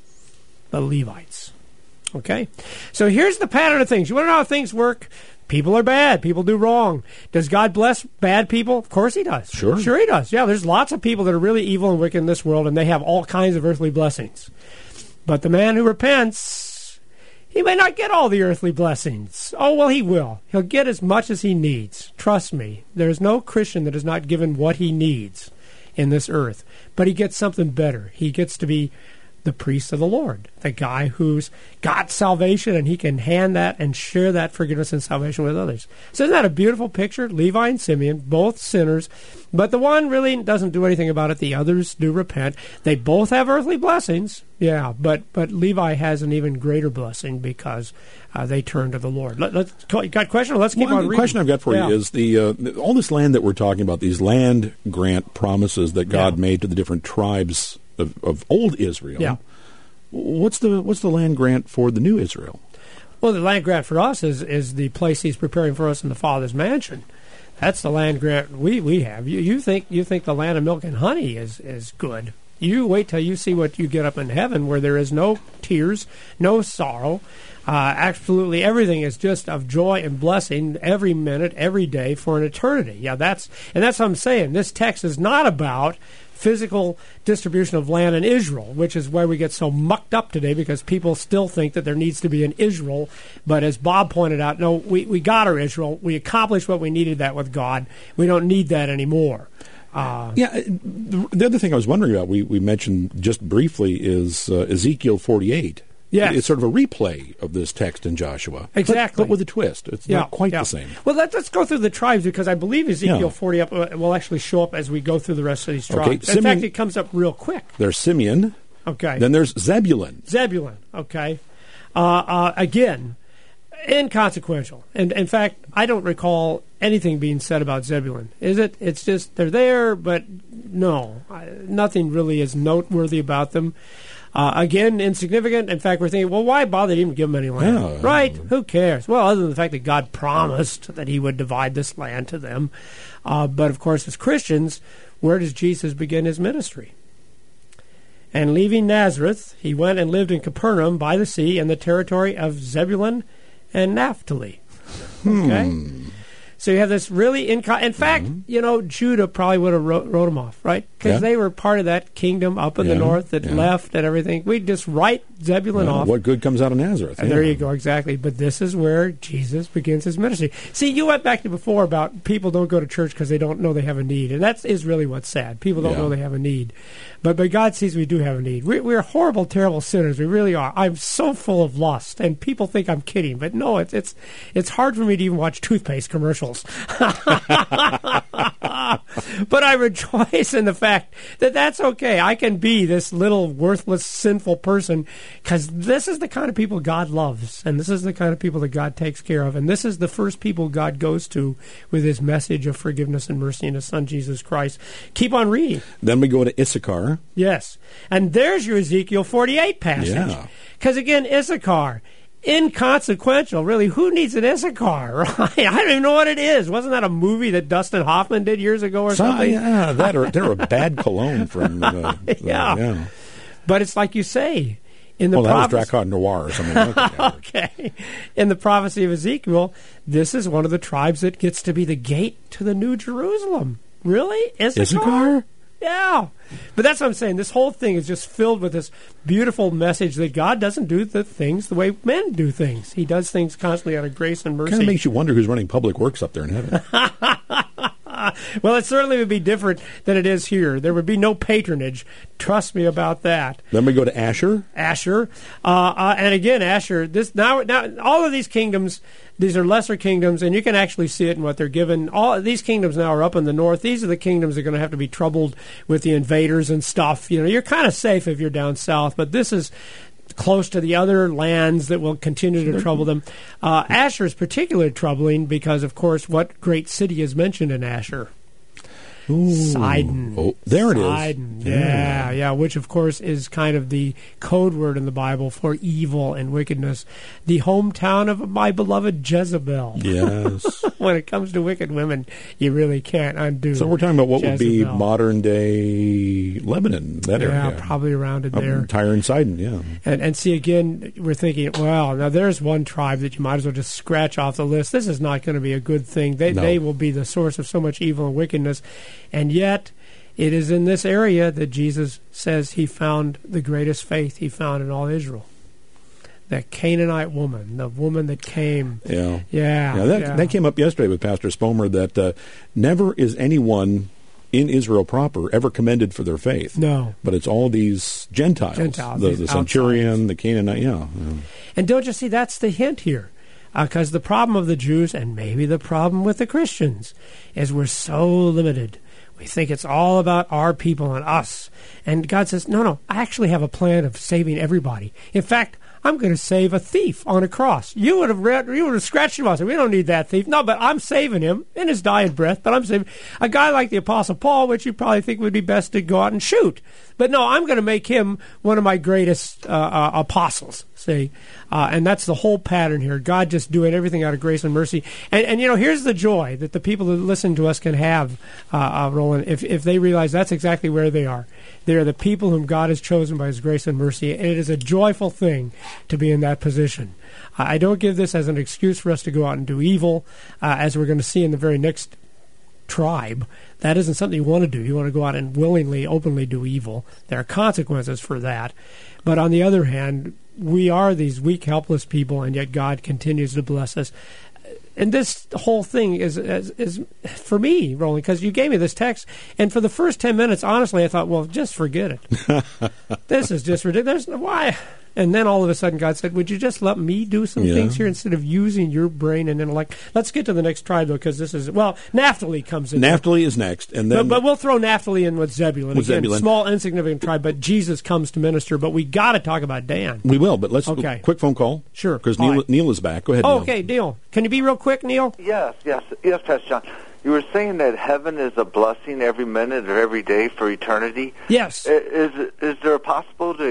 The Levites. Okay? So here's the pattern of things. You want to know how things work? People are bad. People do wrong. Does God bless bad people? Of course he does. Sure he does. Yeah, there's lots of people that are really evil and wicked in this world, and they have all kinds of earthly blessings. But the man who repents, he may not get all the earthly blessings. Oh, well, he will. He'll get as much as he needs. Trust me. There's no Christian that is not given what he needs in this earth. But he gets something better. He gets to be the priest of the Lord, the guy who's got salvation, and he can hand that and share that forgiveness and salvation with others. So isn't that a beautiful picture? Levi and Simeon, both sinners, but the one really doesn't do anything about it. The others do repent. They both have earthly blessings, but Levi has an even greater blessing because they turn to the Lord. You got a question? Let's keep on reading. The question I've got for you is all this land that we're talking about, these land grant promises that God made to the different tribes of old Israel. Yeah. What's the land grant for the new Israel? Well, the land grant for us is the place he's preparing for us in the Father's mansion. That's the land grant we have. You think the land of milk and honey is good. You wait till you see what you get up in heaven, where there is no tears, no sorrow. Absolutely everything is just of joy and blessing every minute, every day for an eternity. Yeah, that's what I'm saying. This text is not about physical distribution of land in Israel, which is why we get so mucked up today, because people still think that there needs to be an Israel. But as Bob pointed out, no, we got our Israel. We accomplished what we needed that with God. We don't need that anymore. The other thing I was wondering about, we mentioned just briefly, is Ezekiel 48. Yes. It's sort of a replay of this text in Joshua. Exactly. But with a twist. It's not quite the same. Well, let's go through the tribes, because I believe Ezekiel 40 will actually show up as we go through the rest of these tribes. In fact, it comes up real quick. There's Simeon. Okay. Then there's Zebulun. Okay. Again, inconsequential. And in fact, I don't recall anything being said about Zebulun. Is it? It's just they're there, but no. Nothing really is noteworthy about them. Again, insignificant. In fact, we're thinking, well, why bother to even give them any land? Yeah. Right? Who cares? Well, other than the fact that God promised that he would divide this land to them. But, of course, as Christians, where does Jesus begin his ministry? And leaving Nazareth, he went and lived in Capernaum by the sea in the territory of Zebulun and Naphtali. Okay? So you have this really... In fact, Judah probably would have wrote them off, right? Because they were part of that kingdom up in the north that left and everything. We'd just write Zebulun off. What good comes out of Nazareth? And there you go, exactly. But this is where Jesus begins his ministry. See, you went back to before about people don't go to church because they don't know they have a need. And that is really what's sad. People don't know they have a need. But God sees we do have a need. We're horrible, terrible sinners. We really are. I'm so full of lust. And people think I'm kidding. But no, it's hard for me to even watch toothpaste commercials. But I rejoice in the fact that that's okay. I can be this little worthless, sinful person because this is the kind of people God loves, and this is the kind of people that God takes care of, and this is the first people God goes to with his message of forgiveness and mercy in his Son, Jesus Christ. Keep on reading. Then we go to Issachar. Yes. And there's your Ezekiel 48 passage. Yeah. Because, again, Issachar... inconsequential, really. Who needs an Issachar, right? I don't even know what it is. Wasn't that a movie that Dustin Hoffman did years ago or something? Yeah, they're a bad cologne from... yeah. But it's like you say, in the that was Drakkar Noir or something. Okay. In the prophecy of Ezekiel, this is one of the tribes that gets to be the gate to the New Jerusalem. Really? Issachar? Yeah. But that's what I'm saying. This whole thing is just filled with this beautiful message that God doesn't do the things the way men do things. He does things constantly out of grace and mercy. Kind of makes you wonder who's running public works up there in heaven. Well, it certainly would be different than it is here. There would be no patronage. Trust me about that. Then we go to Asher. And again, Asher. Now, all of these kingdoms, these are lesser kingdoms, and you can actually see it in what they're given. All these kingdoms now are up in the north. These are the kingdoms that are going to have to be troubled with the invaders and stuff. You're kind of safe if you're down south, but this is close to the other lands that will continue to trouble them. Asher is particularly troubling because, of course, what great city is mentioned in Asher? Sidon. Oh, there it is. Sidon. Yeah, which of course is kind of the code word in the Bible for evil and wickedness. The hometown of my beloved Jezebel. Yes. When it comes to wicked women, you really can't undo. So we're talking about what Jezebel. would be modern day Lebanon, that area. Yeah, probably around it there. Tyre and Sidon, yeah. And see, again, we're thinking, well, now there's one tribe that you might as well just scratch off the list. This is not going to be a good thing. They will be the source of so much evil and wickedness. And yet, it is in this area that Jesus says he found the greatest faith he found in all Israel. That Canaanite woman, the woman that came. That came up yesterday with Pastor Spomer, that never is anyone in Israel proper ever commended for their faith. No. But it's all these Gentiles. The centurion, the Canaanite, And don't you see, that's the hint here. Because the problem of the Jews, and maybe the problem with the Christians, is we're so limited. We think it's all about our people and us. And God says, no, I actually have a plan of saving everybody. In fact, I'm going to save a thief on a cross. You would have scratched your mouth and said, we don't need that thief. No, but I'm saving him in his dying breath. But I'm saving a guy like the Apostle Paul, which you probably think would be best to go out and shoot. But no, I'm going to make him one of my greatest apostles. See, and that's the whole pattern here. God just doing everything out of grace and mercy. And here's the joy that the people that listen to us can have, Roland, if they realize that's exactly where they are. They are the people whom God has chosen by his grace and mercy, and it is a joyful thing to be in that position. I don't give this as an excuse for us to go out and do evil, as we're going to see in the very next tribe. That isn't something you want to do. You want to go out and willingly, openly do evil. There are consequences for that. But on the other hand, we are these weak, helpless people, and yet God continues to bless us. And this whole thing is for me, Roland, because you gave me this text, and for the first 10 minutes, honestly, I thought, well, just forget it. This is just ridiculous. Why? And then all of a sudden God said, would you just let me do some things here instead of using your brain and intellect? Let's get to the next tribe, though, because this is, Naphtali comes in. Naphtali is next. And then, but we'll throw Naphtali in with Zebulun. Small, insignificant tribe, but Jesus comes to minister. But we got to talk about Dan. We will, but let's quick phone call. Sure. Because Neil is back. Go ahead, Neil. Okay, Neil. Can you be real quick, Neil? Yes, Pastor John. You were saying that heaven is a blessing every minute or every day for eternity. Yes. Is there a possible to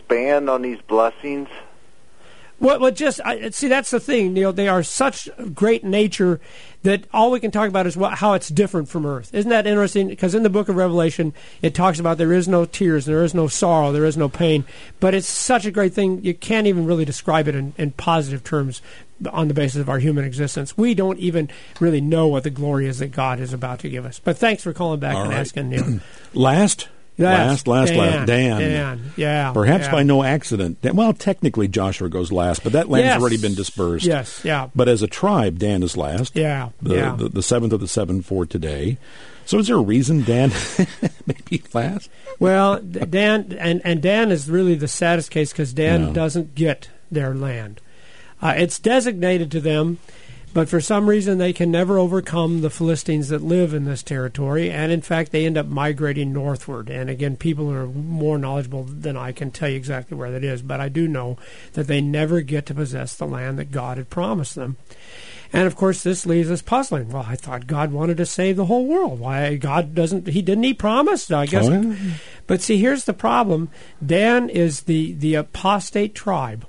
expand on these blessings? Well, see, that's the thing, Neil. They are such great nature that all we can talk about is how it's different from earth. Isn't that interesting? Because in the book of Revelation, it talks about there is no tears, there is no sorrow, there is no pain. But it's such a great thing, you can't even really describe it in positive terms on the basis of our human existence. We don't even really know what the glory is that God is about to give us. But thanks for calling back and asking, Neil. Last, Dan. Yeah. Perhaps by no accident. Well, technically Joshua goes last, but that land's already been dispersed. Yes, yeah. But as a tribe, Dan is last. The seventh of the seven for today. So is there a reason Dan may be last? Well, Dan, and Dan is really the saddest case because Dan doesn't get their land. It's designated to them, but for some reason they can never overcome the Philistines that live in this territory, and in fact they end up migrating northward. And again, people who are more knowledgeable than I can tell you exactly where that is, but I do know that they never get to possess the land that God had promised them. And of course this leaves us puzzling. Well, I thought God wanted to save the whole world. Why didn't he promise? I guess. But see, here's the problem. Dan is the apostate tribe.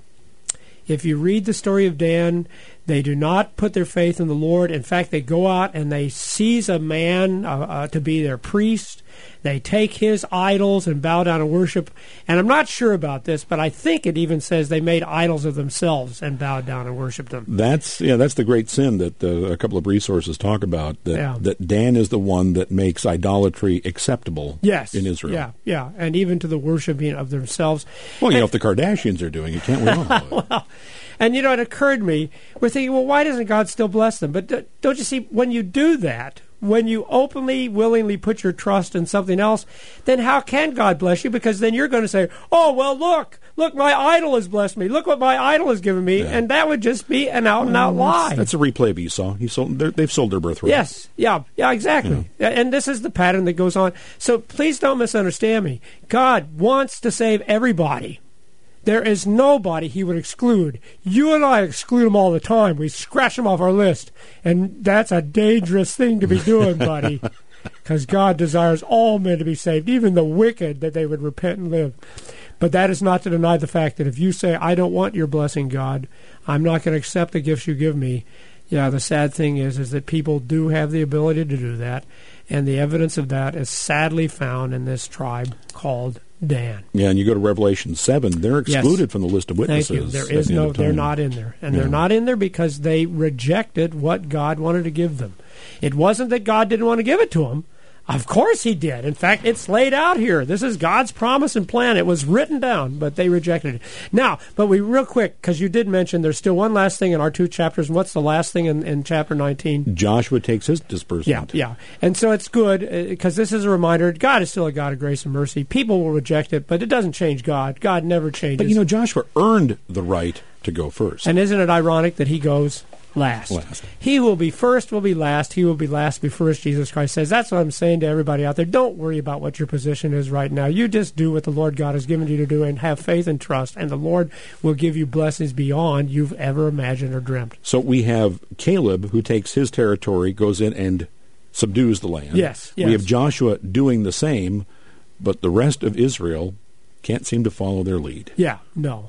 If you read the story of Dan, they do not put their faith in the Lord. In fact, they go out and they seize a man to be their priest. They take his idols and bow down and worship. And I'm not sure about this, but I think it even says they made idols of themselves and bowed down and worshipped them. That's the great sin that a couple of resources talk about, that Dan is the one that makes idolatry acceptable in Israel. Yeah, and even to the worshiping of themselves. Well, if the Kardashians are doing it, can't we all? Well, and it occurred to me, we're thinking, well, why doesn't God still bless them? But don't you see, when you do that, when you openly, willingly put your trust in something else, then how can God bless you? Because then you're going to say, oh, well, look, my idol has blessed me. Look what my idol has given me. Yeah. And that would just be an out-and-out lie. That's a replay of Esau. They've sold their birthright. Yes. Yeah, exactly. Yeah. And this is the pattern that goes on. So please don't misunderstand me. God wants to save everybody. There is nobody he would exclude. You and I exclude them all the time. We scratch them off our list. And that's a dangerous thing to be doing, buddy. Because God desires all men to be saved, even the wicked, that they would repent and live. But that is not to deny the fact that if you say, I don't want your blessing, God, I'm not going to accept the gifts you give me. Yeah, the sad thing is that people do have the ability to do that. And the evidence of that is sadly found in this tribe called Dan. Yeah, and you go to Revelation 7, they're excluded from the list of witnesses. Thank you. They're not in there. And they're not in there because they rejected what God wanted to give them. It wasn't that God didn't want to give it to them. Of course he did. In fact, it's laid out here. This is God's promise and plan. It was written down, but they rejected it. Now, real quick, because you did mention there's still one last thing in our two chapters. And what's the last thing in chapter 19? Joshua takes his disbursement. Yeah. And so it's good because this is a reminder. God is still a God of grace and mercy. People will reject it, but it doesn't change God. God never changes. But Joshua earned the right to go first. And isn't it ironic that he goes last? He will be first, will be last. He will be last, be first, Jesus Christ says. That's what I'm saying to everybody out there. Don't worry about what your position is right now. You just do what the Lord God has given you to do and have faith and trust, and the Lord will give you blessings beyond you've ever imagined or dreamt. So we have Caleb, who takes his territory, goes in and subdues the land. Yes. We have Joshua doing the same, but the rest of Israel can't seem to follow their lead. Yeah, no.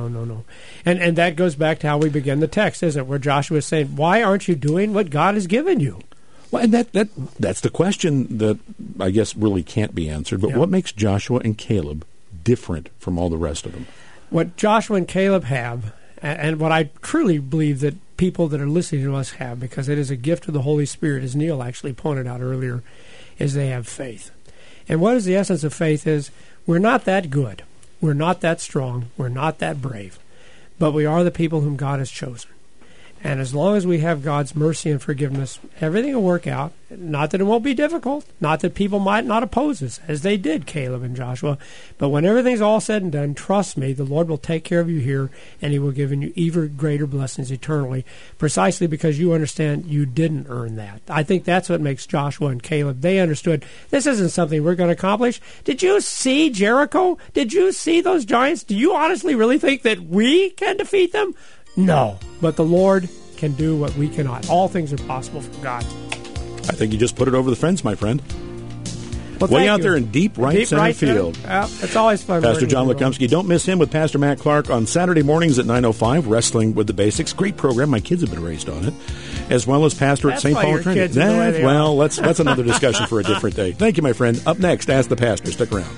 And that goes back to how we begin the text, isn't it? Where Joshua is saying, why aren't you doing what God has given you? Well, and that's the question that I guess really can't be answered. But what makes Joshua and Caleb different from all the rest of them? What Joshua and Caleb have, and what I truly believe that people that are listening to us have, because it is a gift of the Holy Spirit, as Neil actually pointed out earlier, is they have faith. And what is the essence of faith is, we're not that good. We're not that strong. We're not that brave. But we are the people whom God has chosen. And as long as we have God's mercy and forgiveness, everything will work out. Not that it won't be difficult. Not that people might not oppose us, as they did, Caleb and Joshua. But when everything's all said and done, trust me, the Lord will take care of you here, and he will give you even greater blessings eternally, precisely because you understand you didn't earn that. I think that's what makes Joshua and Caleb. They understood this isn't something we're going to accomplish. Did you see Jericho? Did you see those giants? Do you honestly really think that we can defeat them? No, but the Lord can do what we cannot. All things are possible for God. I think you just put it over the fence, my friend. Well, way thank out you. there in deep right center field. Yeah, it's always fun. Pastor working John with you all. Lekumsky. Don't miss him with Pastor Matt Clark on Saturday mornings at 9:05, Wrestling with the Basics. Great program. My kids have been raised on it. As well as pastor That's at St. why Paul your Trinity. kids are the way they are. That's another discussion for a different day. Thank you, my friend. Up next, Ask the Pastor. Stick around.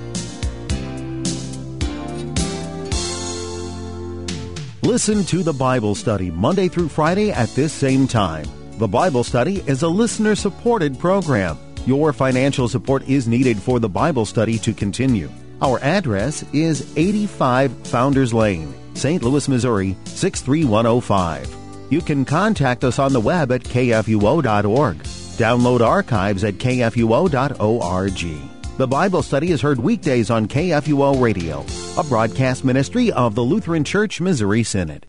Listen to the Bible Study Monday through Friday at this same time. The Bible Study is a listener-supported program. Your financial support is needed for the Bible study to continue. Our address is 85 Founders Lane, St. Louis, Missouri, 63105. You can contact us on the web at kfuo.org. Download archives at kfuo.org. The Bible Study is heard weekdays on KFUO Radio, a broadcast ministry of the Lutheran Church Missouri Synod.